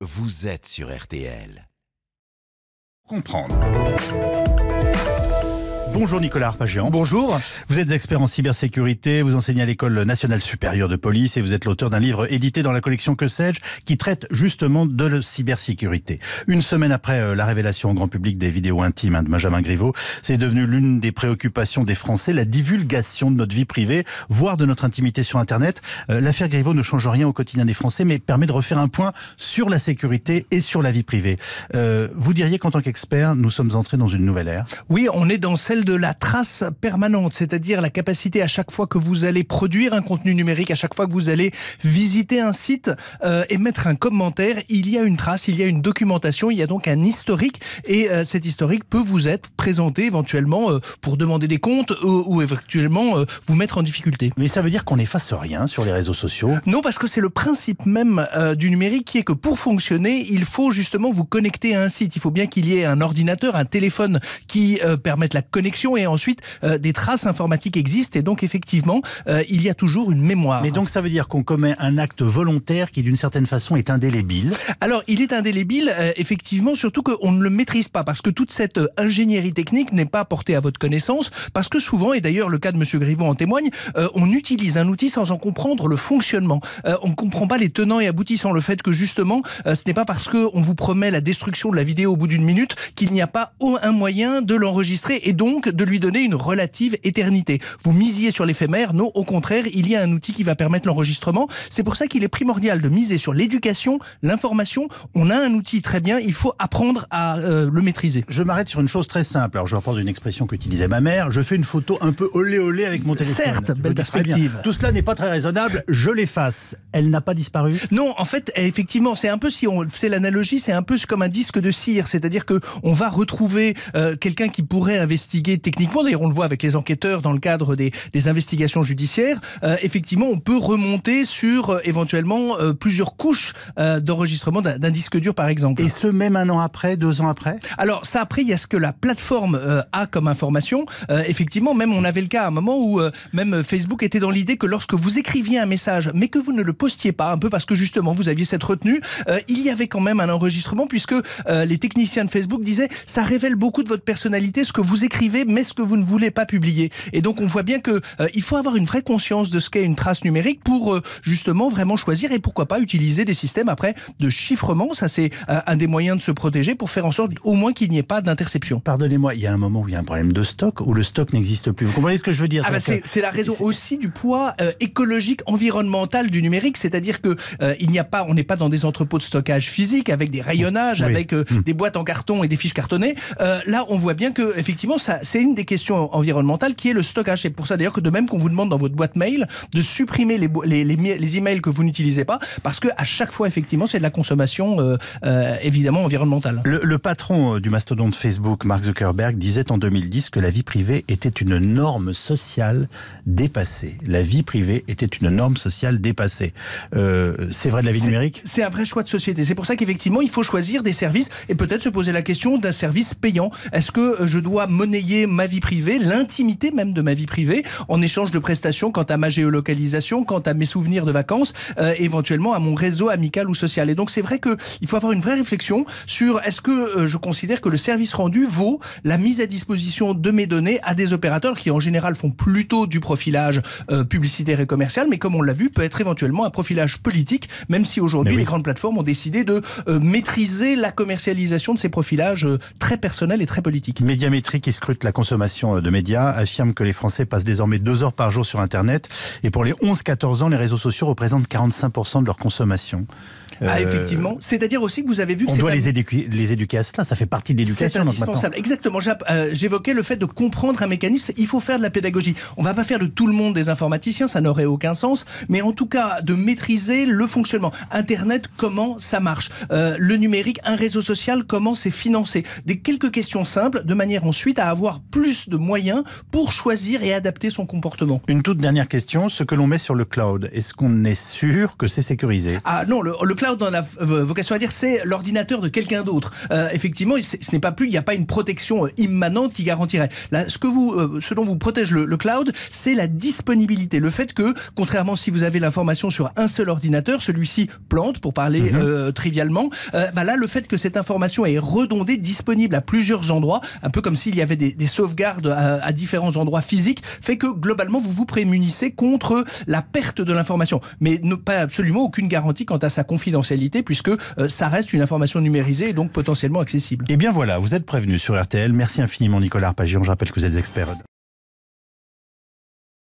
Vous êtes sur RTL. Comprendre. Bonjour Nicolas Arpagian. Bonjour. Vous êtes expert en cybersécurité, vous enseignez à l'École nationale supérieure de police et vous êtes l'auteur d'un livre édité dans la collection Que sais-je qui traite justement de la cybersécurité. Une semaine après la révélation au grand public des vidéos intimes de Benjamin Griveaux, c'est devenu l'une des préoccupations des Français, la divulgation de notre vie privée, voire de notre intimité sur Internet. L'affaire Griveaux ne change rien au quotidien des Français, mais permet de refaire un point sur la sécurité et sur la vie privée. Vous diriez qu'en tant qu'expert, nous sommes entrés dans une nouvelle ère? Oui, on est dans celle de la trace permanente, c'est-à-dire la capacité à chaque fois que vous allez produire un contenu numérique, à chaque fois que vous allez visiter un site et mettre un commentaire, il y a une trace, il y a une documentation, il y a donc un historique et cet historique peut vous être présenté éventuellement pour demander des comptes ou éventuellement vous mettre en difficulté. Mais ça veut dire qu'on n'efface rien sur les réseaux sociaux? Non, parce que c'est le principe même du numérique qui est que pour fonctionner, il faut justement vous connecter à un site. Il faut bien qu'il y ait un ordinateur, un téléphone qui permette la connexion et ensuite des traces informatiques existent et donc effectivement il y a toujours une mémoire. Mais donc ça veut dire qu'on commet un acte volontaire qui d'une certaine façon est indélébile? Alors il est indélébile effectivement, surtout qu'on ne le maîtrise pas parce que toute cette ingénierie technique n'est pas portée à votre connaissance parce que souvent, et d'ailleurs le cas de M. Griveaux en témoigne, on utilise un outil sans en comprendre le fonctionnement. On ne comprend pas les tenants et aboutissants, le fait que justement ce n'est pas parce qu'on vous promet la destruction de la vidéo au bout d'une minute qu'il n'y a pas un moyen de l'enregistrer et donc de lui donner une relative éternité. Vous misiez sur l'éphémère, non, au contraire, il y a un outil qui va permettre l'enregistrement. C'est pour ça qu'il est primordial de miser sur l'éducation, l'information. On a un outil très bien, il faut apprendre à le maîtriser. Je m'arrête sur une chose très simple. Alors je reprends une expression qu'utilisait ma mère. Je fais une photo un peu olé olé avec mon téléphone. Certes, belle perspective. Tout cela n'est pas très raisonnable. Je l'efface. Elle n'a pas disparu? Non, en fait, effectivement, c'est un peu, si on fait l'analogie, c'est un peu comme un disque de cire. C'est-à-dire que on va retrouver quelqu'un qui pourrait investiguer techniquement. D'ailleurs, on le voit avec les enquêteurs dans le cadre des investigations judiciaires. Effectivement, on peut remonter sur éventuellement plusieurs couches d'enregistrement d'un disque dur, par exemple. Et ce, même 1 an après, 2 ans après? Alors, ça, après, il y a ce que la plateforme a comme information. Effectivement, même on avait le cas à un moment où même Facebook était dans l'idée que lorsque vous écriviez un message, mais que vous ne le postiez pas, un peu parce que justement, vous aviez cette retenue, il y avait quand même un enregistrement puisque les techniciens de Facebook disaient « ça révèle beaucoup de votre personnalité, ce que vous écrivez, mais ce que vous ne voulez pas publier ». Et donc, on voit bien que il faut avoir une vraie conscience de ce qu'est une trace numérique pour justement vraiment choisir et pourquoi pas utiliser des systèmes après de chiffrement. Ça, c'est un des moyens de se protéger pour faire en sorte au moins qu'il n'y ait pas d'interception. Pardonnez-moi, il y a un moment où il y a un problème de stock, où le stock n'existe plus. Vous comprenez ce que je veux dire? C'est la raison aussi du poids écologique, environnemental du numérique, c'est-à-dire que on n'est pas dans des entrepôts de stockage physique avec des rayonnages, avec des boîtes en carton et des fiches cartonnées. Là, on voit bien que effectivement, c'est une des questions environnementales qui est le stockage. C'est pour ça d'ailleurs que de même qu'on vous demande dans votre boîte mail de supprimer les emails que vous n'utilisez pas, parce que à chaque fois effectivement c'est de la consommation évidemment environnementale. Le patron du mastodonte Facebook, Mark Zuckerberg, disait en 2010 que la vie privée était une norme sociale dépassée. La vie privée était une norme sociale dépassée. C'est vrai de la vie numérique? C'est un vrai choix de société. C'est pour ça qu'effectivement il faut choisir des services et peut-être se poser la question d'un service payant. Est-ce que je dois monnayer ma vie privée, l'intimité même de ma vie privée, en échange de prestations quant à ma géolocalisation, quant à mes souvenirs de vacances, éventuellement à mon réseau amical ou social. Et donc c'est vrai qu'il faut avoir une vraie réflexion sur est-ce que je considère que le service rendu vaut la mise à disposition de mes données à des opérateurs qui en général font plutôt du profilage publicitaire et commercial, mais comme on l'a vu, peut être éventuellement un profilage politique, même si aujourd'hui les grandes plateformes ont décidé de maîtriser la commercialisation de ces profilages très personnels et très politiques. Médiamétrie, qui scrute la consommation de médias, affirme que les Français passent désormais 2 heures par jour sur Internet et pour les 11-14 ans, les réseaux sociaux représentent 45% de leur consommation. Effectivement. C'est-à-dire aussi que vous avez vu que on doit les éduquer à cela, ça fait partie de l'éducation. C'est indispensable. Exactement. J'évoquais le fait de comprendre un mécanisme, il faut faire de la pédagogie. On ne va pas faire de tout le monde des informaticiens, ça n'aurait aucun sens, mais en tout cas de maîtriser le fonctionnement. Internet, comment ça marche? Le numérique, un réseau social, comment c'est financé? Quelques questions simples, de manière ensuite à avoir avoir plus de moyens pour choisir et adapter son comportement. Une toute dernière question, ce que l'on met sur le cloud, est-ce qu'on est sûr que c'est sécurisé? Ah non, le cloud dans la vocation à dire, c'est l'ordinateur de quelqu'un d'autre. Effectivement, ce n'est pas plus, il n'y a pas une protection immanente qui garantirait. Là, ce dont vous protège le cloud, c'est la disponibilité. Le fait que, contrairement si vous avez l'information sur un seul ordinateur, celui-ci plante, pour parler trivialement, là, le fait que cette information est redondée, disponible à plusieurs endroits, un peu comme s'il y avait des sauvegardes à différents endroits physiques, fait que globalement, vous vous prémunissez contre la perte de l'information. Mais ne pas absolument aucune garantie quant à sa confidentialité, puisque ça reste une information numérisée et donc potentiellement accessible. Eh bien voilà, vous êtes prévenu sur RTL. Merci infiniment Nicolas Arpagian. Je rappelle que vous êtes expert